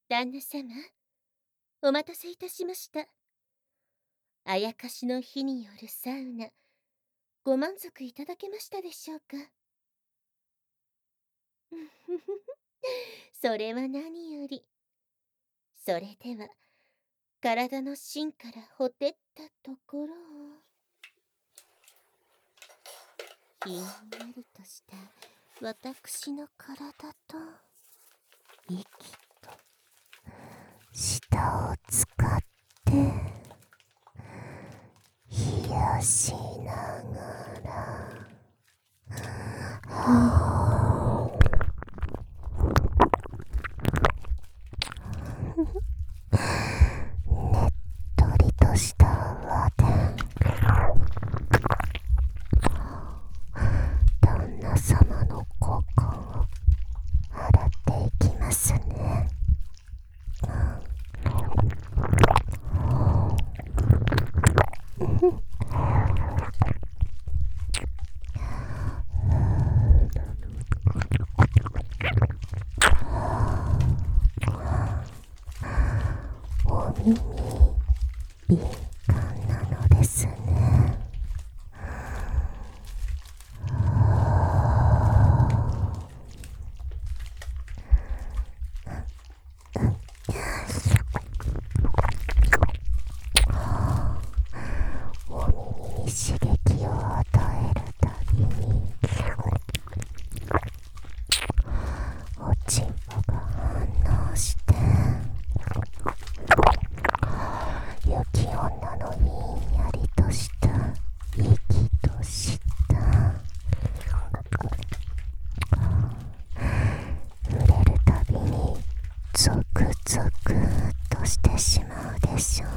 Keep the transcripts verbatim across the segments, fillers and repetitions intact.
旦那様、お待たせいたしました。あやかしの火によるサウナ、ご満足いただけましたでしょうか。それは何より。それでは、体の芯からほてったところを、ひんやりとした私の体と、息と舌を使って、冷やしながら、はぁねっとりとした泡で旦那様の股間を洗っていきますね。お耳敏感なのですね。お耳に刺激を与えるたびにおちんぽが反応して雪女のひんやりとした息とした触れるたびにゾクゾクっとしてしまうでしょう。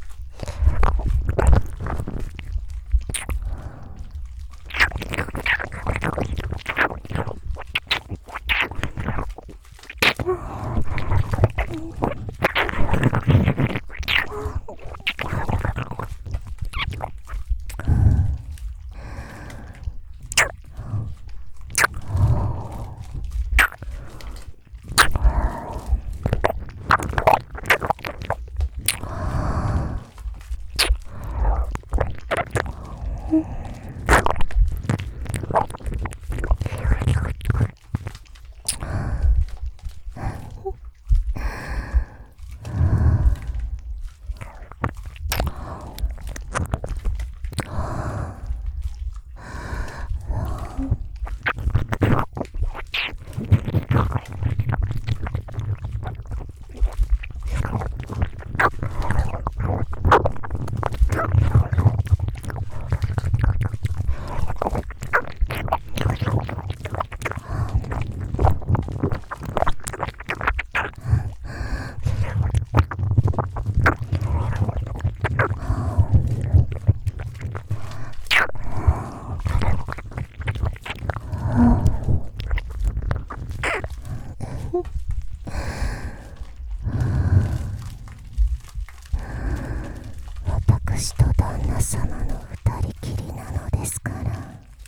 私と旦那様の二人きりなのですから。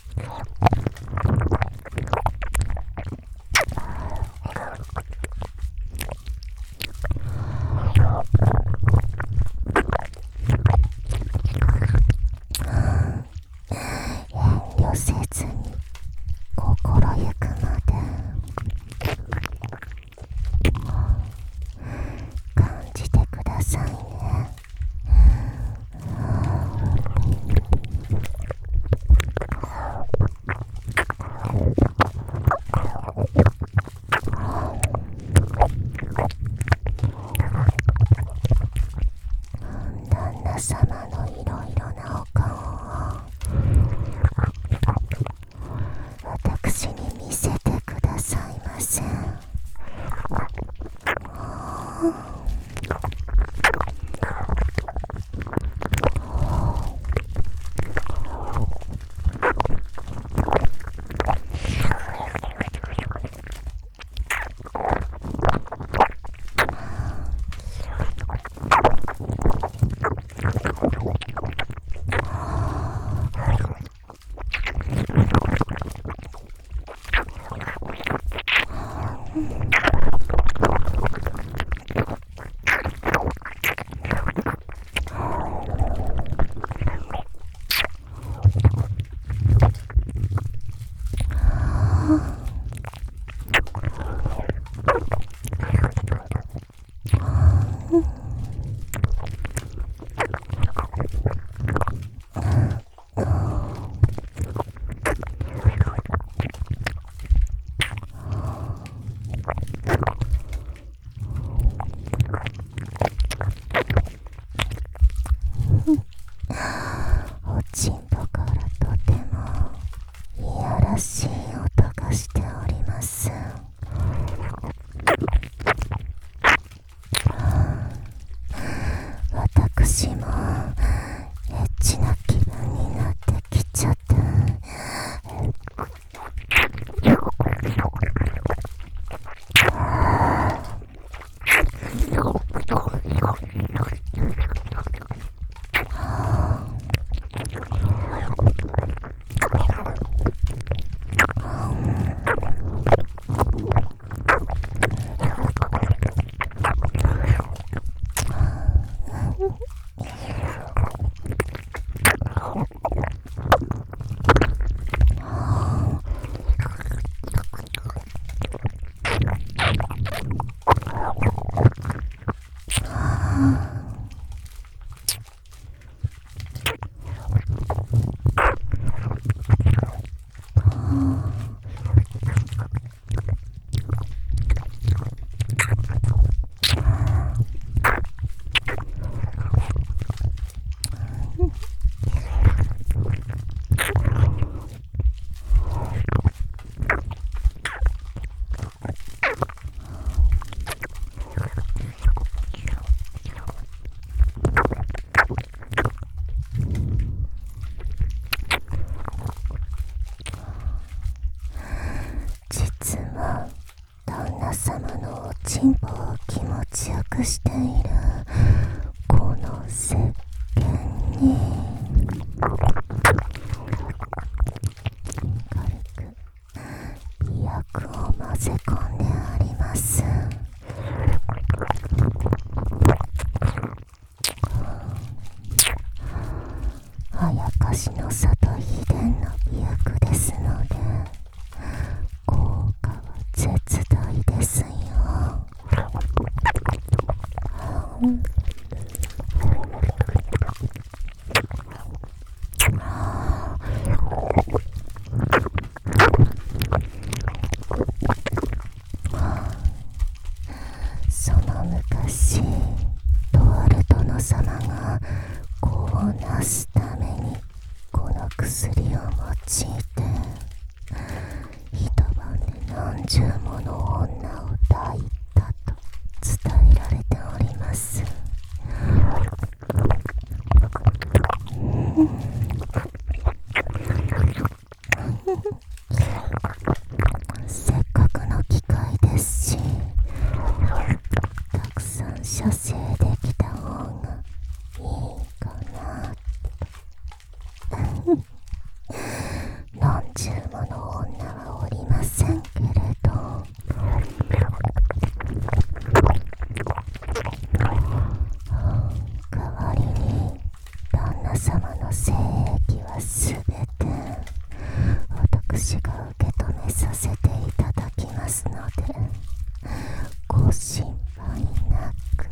遠慮せずに心ゆくまで感じてくださいね。旦那様のいろいろなお顔を私に見せてくださいませ。 心歩を気持ちよくしているこの石鹸に軽く美薬を混ぜ込んであります。あやかしの里秘伝の美薬ですので効果は絶大ですよ。うんその昔とある殿様が子をなすためにこの薬を用いて一晩で何十もの女を抱いたと伝えられております。せっかくの機会ですしたくさん射精できた方がいいかな何十もの女はおりませんけれど代わりに旦那様の精液はすべて私が受け止めさせていただきますのでご心配なく。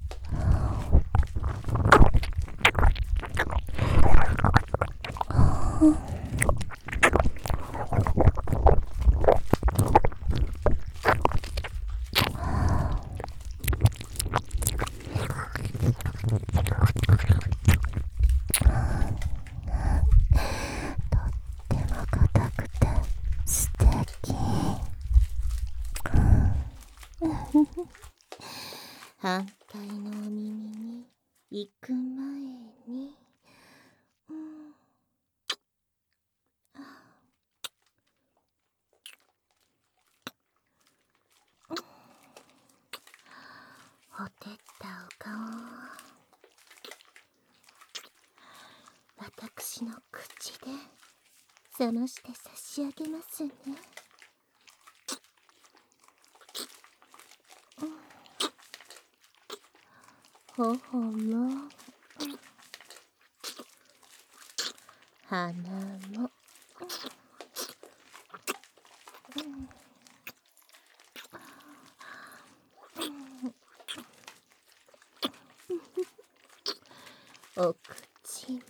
とっても硬くて素敵。反対のお耳に行く前に、うん、ほてったお顔を私の口で冷まして差し上げますね。頬も鼻も、お口も、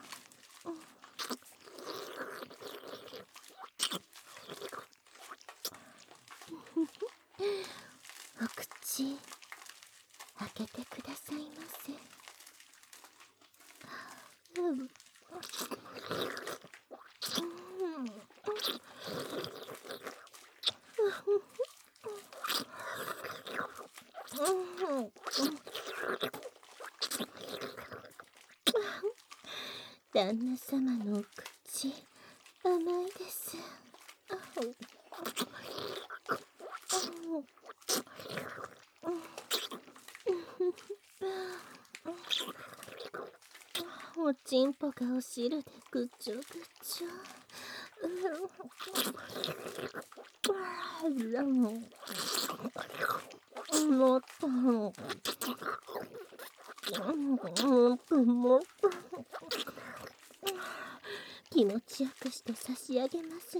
お口開けてくださいませ。うん旦那様のお口甘いです。おちんぽがお汁でぐちょぐちょ。もっともっともっと気持ちよくして差し上げますね。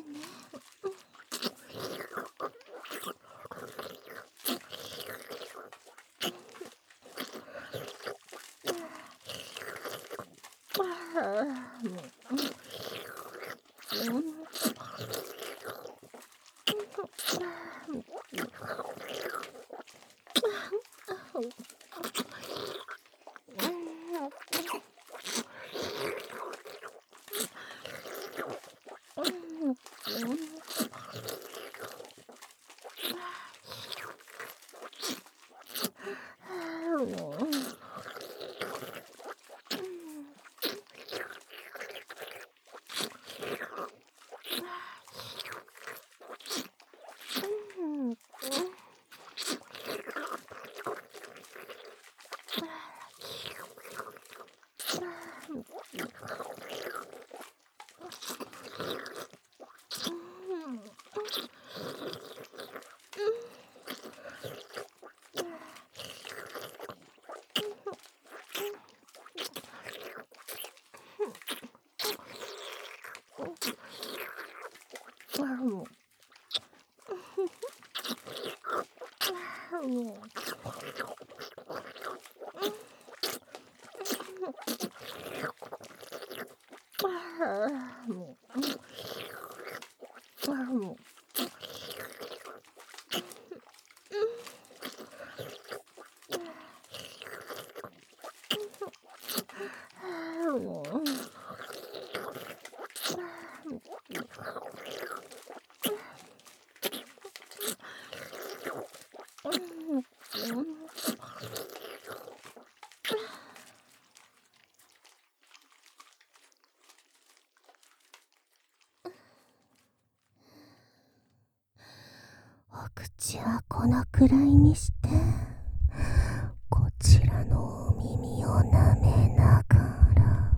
このくらいにしてこちらのお耳を舐めながら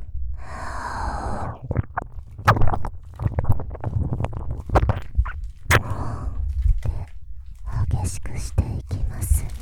で激しくしていきますね。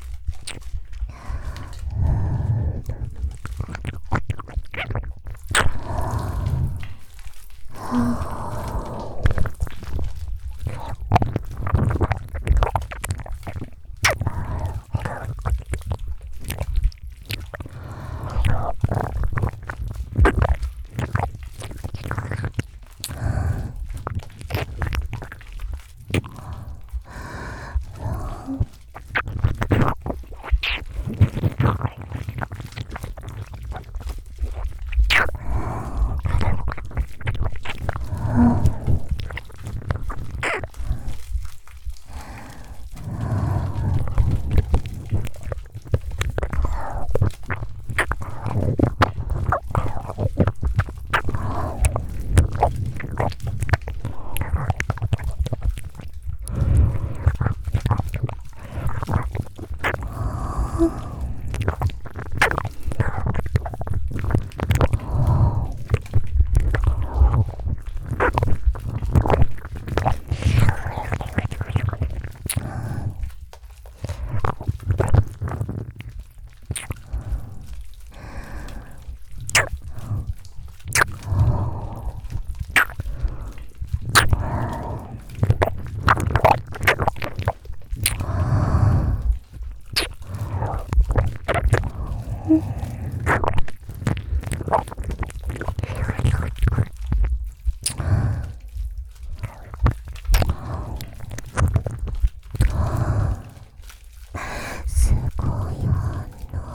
すごい反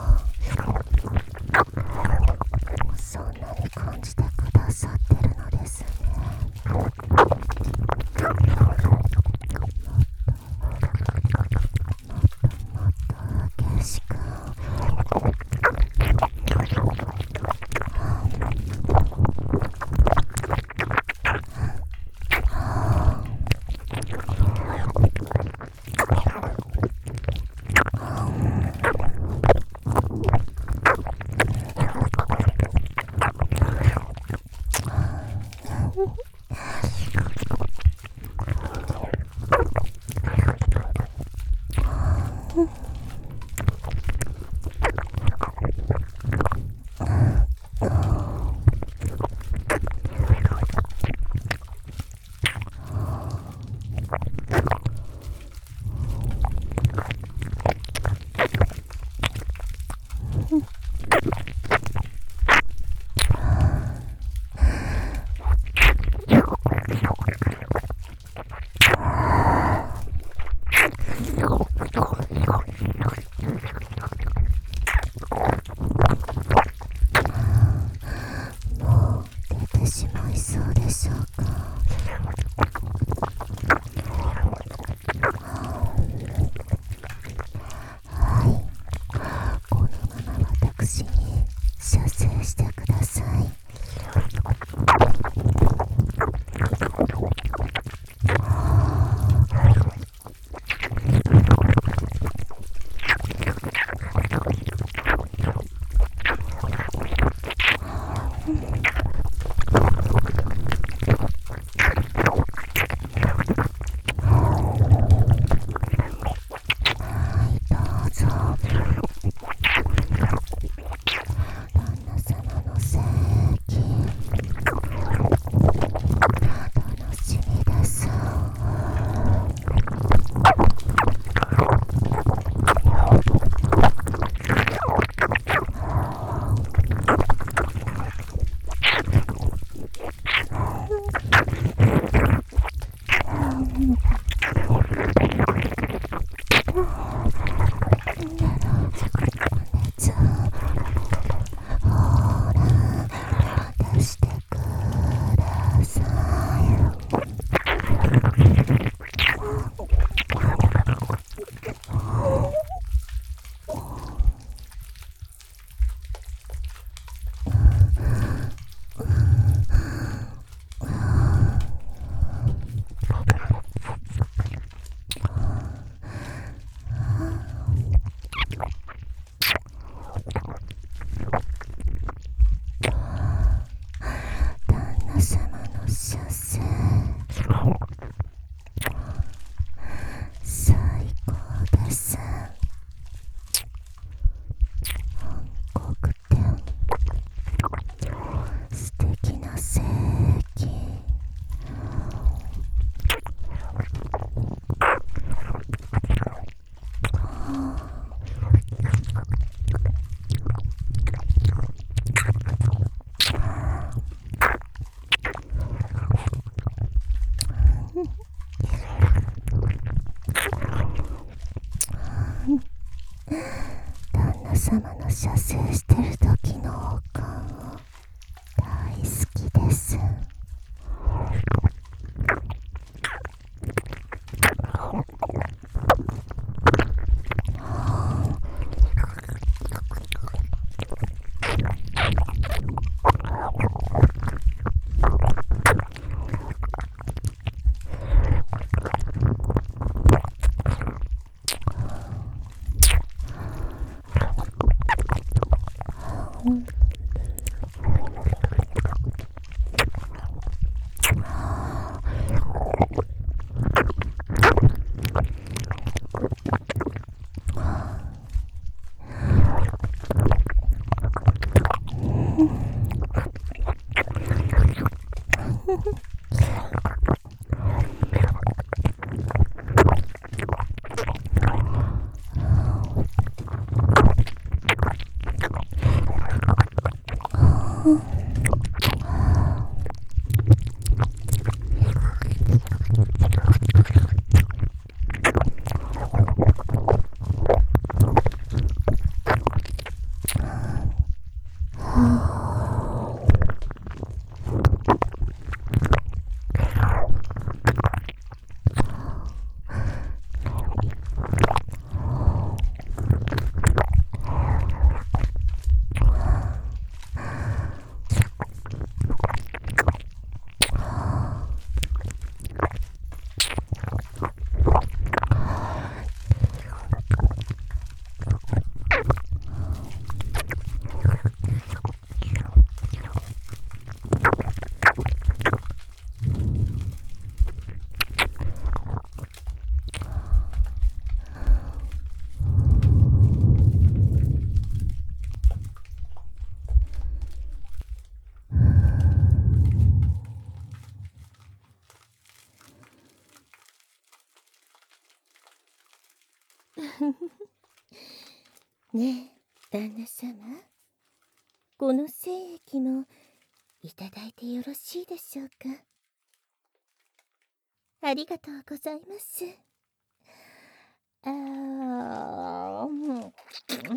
応。そんなに感じてくださってるのですね。もっともっと激しくしまいそうでしょうか。はい、このまま私に射精してください。 旦那様の射精してる時のおかんを大好きです。 ねえ、旦那様。この精液もいただいてよろしいでしょうか。ありがとうございます。あー、うん、うん。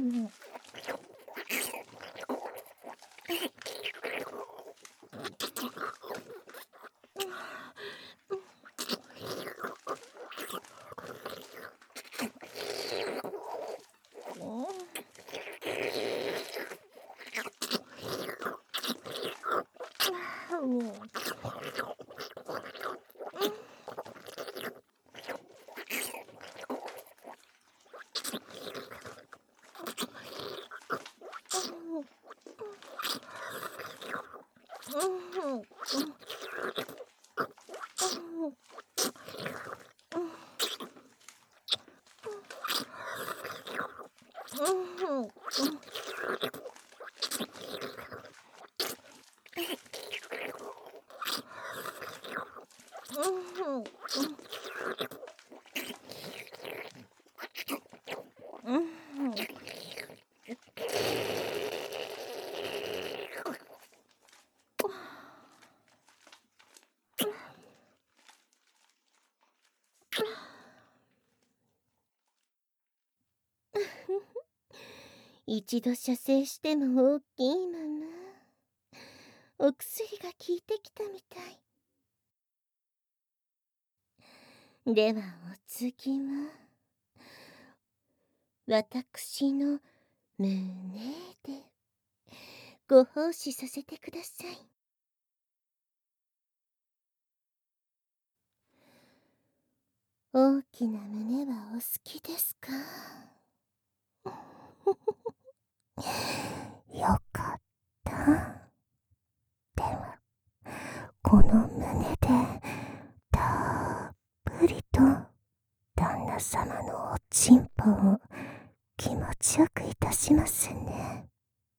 一度射精しても大きいまま、お薬が効いてきたみたい。ではお次は、私の胸でご奉仕させてください。大きな胸はお好きですか？ よかった。では、この胸でたっぷりと旦那様のおちんぽを気持ちよくいたしますね。